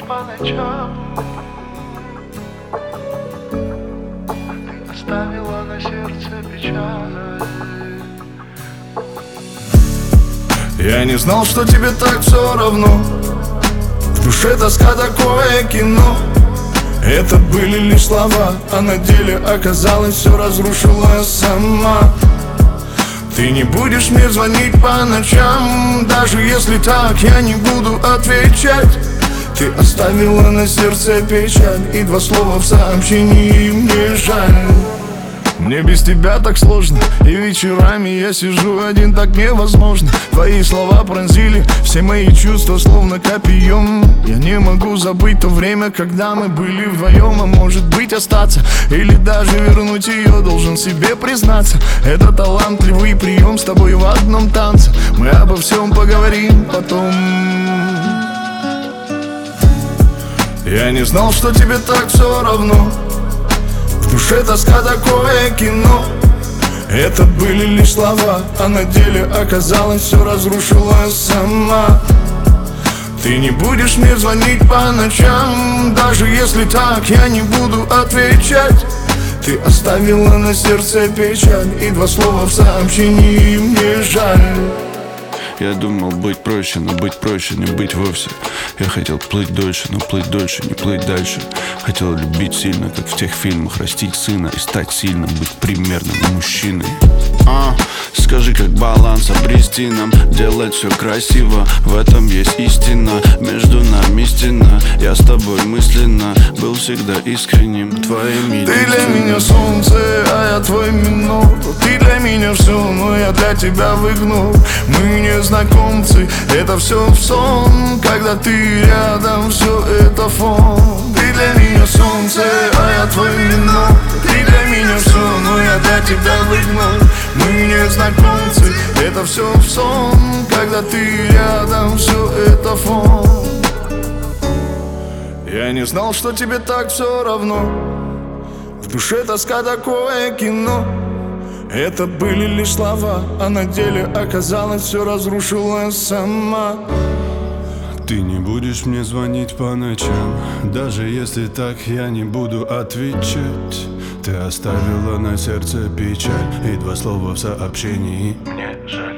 по ночам. Ты оставила на сердце печаль. Я не знал, что тебе так все равно. В душе тоска, такое кино. Это были лишь слова, а на деле оказалось, все разрушила сама. Ты не будешь мне звонить по ночам. Даже если так, я не буду отвечать. Ты оставила на сердце печаль и 2 слова в сообщении мне жаль. Мне без тебя так сложно, и вечерами я сижу один, так невозможно. Твои слова пронзили все мои чувства, словно копьем. Я не могу забыть то время, когда мы были вдвоем. А может быть остаться, или даже вернуть ее, должен себе признаться. Это талантливый прием, с тобой в одном танце. Мы обо всем поговорим потом. Я не знал, что тебе так все равно. В душе тоска, такое кино. Это были лишь слова, а на деле оказалось, все разрушила сама. Ты не будешь мне звонить по ночам. Даже если так, я не буду отвечать. Ты оставила на сердце печаль и 2 слова в сообщении мне жаль. Я думал быть проще, но быть проще не быть вовсе. Я хотел плыть дольше, но плыть дольше, не плыть дальше. Хотел любить сильно, как в тех фильмах, растить сына и стать сильным, быть примерным мужчиной. Скажи, как баланс обрести нам, делать все красиво. В этом есть истина, между нами стена. Я с тобой мысленно был всегда искренним, твоим единственным. Ты для меня солнце, а я твой минут. Ты для меня все, но я для тебя выгнул. Мы не знакомцы, это все сон. Когда ты рядом, все это фон. Ты для меня солнце, а я твой минут. Ты для меня все, но я для тебя выгнул. Мы не знакомцы, это все сон. Когда ты рядом, все это фон. Я не знал, что тебе так все равно. В душе тоска, такое кино. Это были лишь слова, а на деле оказалось, все разрушила сама. Ты не будешь мне звонить по ночам. Даже если так, я не буду отвечать. Ты оставила на сердце печаль и 2 слова в сообщении Мне жаль.